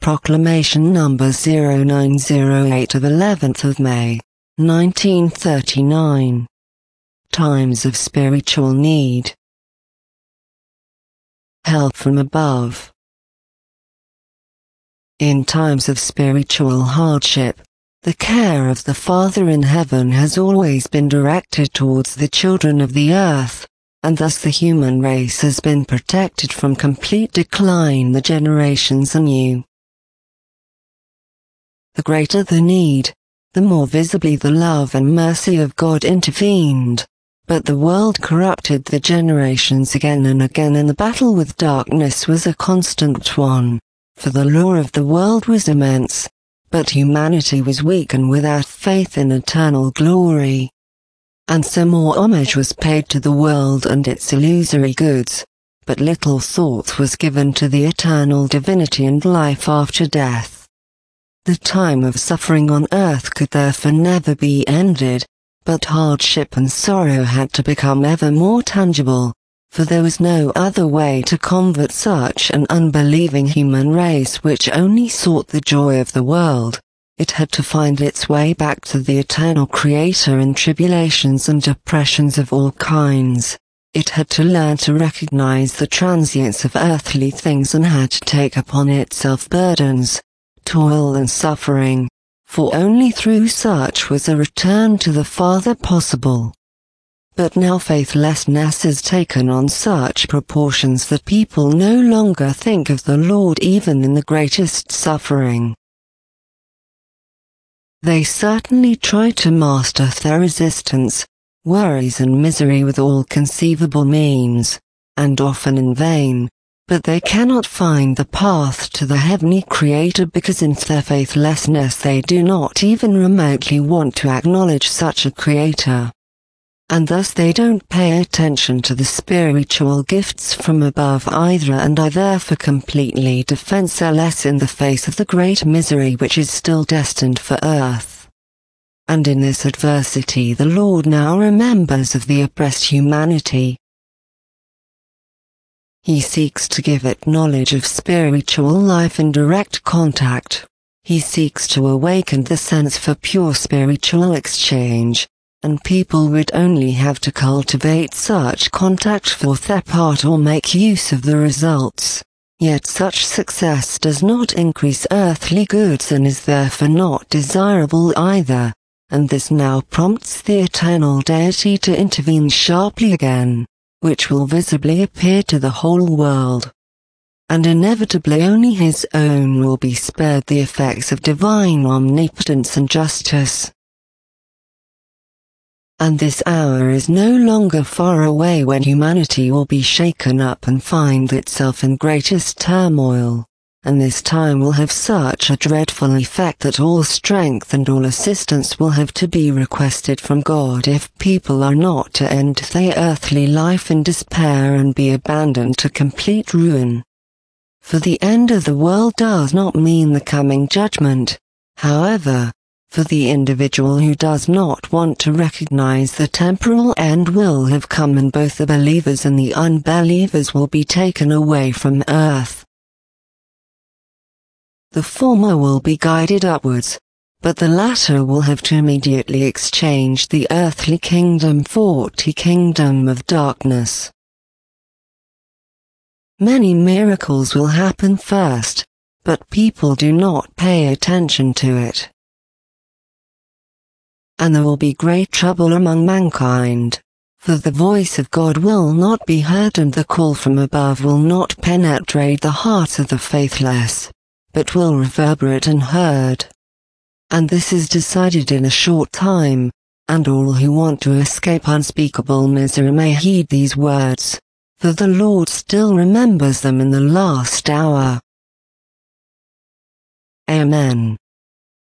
Proclamation number 0908 of 11th of May, 1939. Times of spiritual need. Help from above. In times of spiritual hardship, the care of the Father in heaven has always been directed towards the children of the earth, and thus the human race has been protected from complete decline the generations anew. The greater the need, the more visibly the love and mercy of God intervened, but the world corrupted the generations again and again, and the battle with darkness was a constant one, for the law of the world was immense, but humanity was weak and without faith in eternal glory. And so more homage was paid to the world and its illusory goods, but little thought was given to the eternal divinity and life after death. The time of suffering on earth could therefore never be ended, but hardship and sorrow had to become ever more tangible, for there was no other way to convert such an unbelieving human race which only sought the joy of the world. It had to find its way back to the eternal Creator in tribulations and oppressions of all kinds. It had to learn to recognize the transience of earthly things and had to take upon itself burdens, toil and suffering, for only through such was a return to the Father possible. But now faithlessness is taken on such proportions that people no longer think of the Lord even in the greatest suffering. They certainly try to master their resistance, worries and misery with all conceivable means, and often in vain, but they cannot find the path to the heavenly Creator because in their faithlessness they do not even remotely want to acknowledge such a Creator. And thus they don't pay attention to the spiritual gifts from above either, and are therefore completely defenseless in the face of the great misery which is still destined for earth. And in this adversity the Lord now remembers of the oppressed humanity. He seeks to give it knowledge of spiritual life in direct contact. He seeks to awaken the sense for pure spiritual exchange, and people would only have to cultivate such contact for their part or make use of the results. Yet such success does not increase earthly goods and is therefore not desirable either, and this now prompts the eternal deity to intervene sharply again, which will visibly appear to the whole world. And inevitably only his own will be spared the effects of divine omnipotence and justice. And this hour is no longer far away when humanity will be shaken up and find itself in greatest turmoil, and this time will have such a dreadful effect that all strength and all assistance will have to be requested from God if people are not to end their earthly life in despair and be abandoned to complete ruin. For the end of the world does not mean the coming judgment, however, for the individual who does not want to recognize the temporal end will have come, and both the believers and the unbelievers will be taken away from earth. The former will be guided upwards, but the latter will have to immediately exchange the earthly kingdom for the kingdom of darkness. Many miracles will happen first, but people do not pay attention to it. And there will be great trouble among mankind, for the voice of God will not be heard and the call from above will not penetrate the hearts of the faithless, but will reverberate unheard. And this is decided in a short time, and all who want to escape unspeakable misery may heed these words, for the Lord still remembers them in the last hour. Amen.